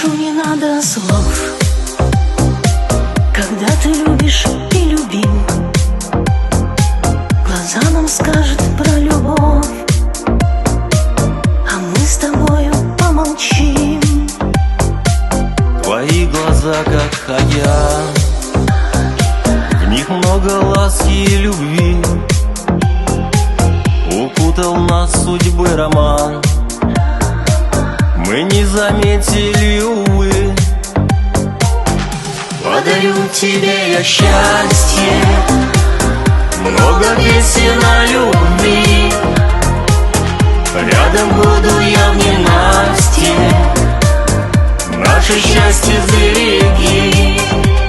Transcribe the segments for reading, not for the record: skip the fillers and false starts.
прошу, не надо слов. Когда ты любишь и любим, глаза нам скажут про любовь, а мы с тобою помолчим. Твои глаза как океан, в них много ласки и любви. Укутал нас судьбы роман, мы не заметили, увы. Подарю тебе я счастье, много песен о любви. Рядом буду я в ненастье, наше счастье береги.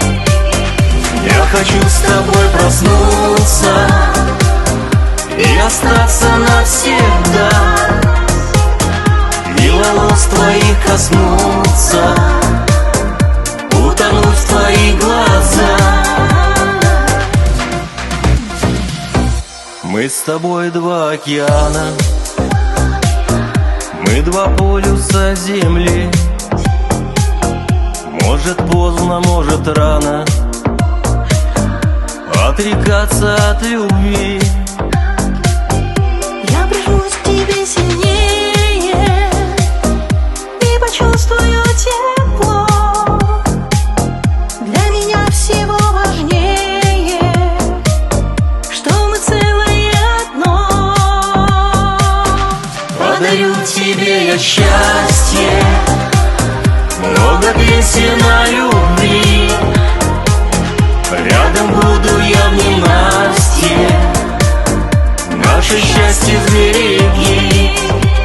Я хочу с тобой проснуться и остаться навсегда, и волос твоих коснуться, утонуть в твои глаза. Мы с тобой два океана, мы два полюса земли. Может поздно, может рано отрекаться от любви. Я прижмусь к тебе сильнее и почувствую тепло. Для меня всего важнее, что мы целое одно. Подарю тебе я счастье, много песен о любви. Рядом буду я в ненастье, наше счастье сбереги.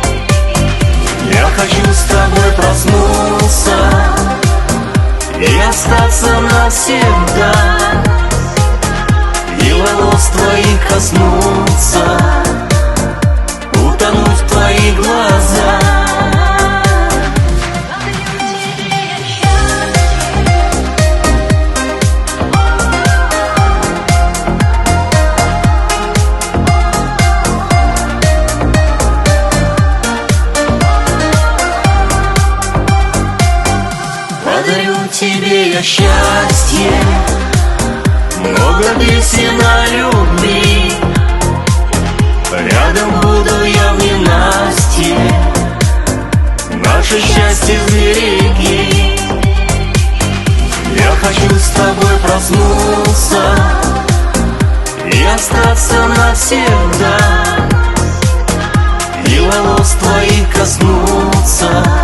Я хочу с тобой проснуться и остаться навсегда, и волос твоих коснуться, утонуть в твои глаза. Подарю тебе я счастье, много песен о любви. Рядом буду я в ненастье, наше счастье сбереги. Я хочу с тобой проснуться и остаться навсегда, и волос твоих коснуться,